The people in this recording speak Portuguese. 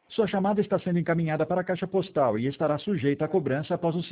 Sua chamada está sendo encaminhada para a caixa postal e estará sujeita a cobrança após o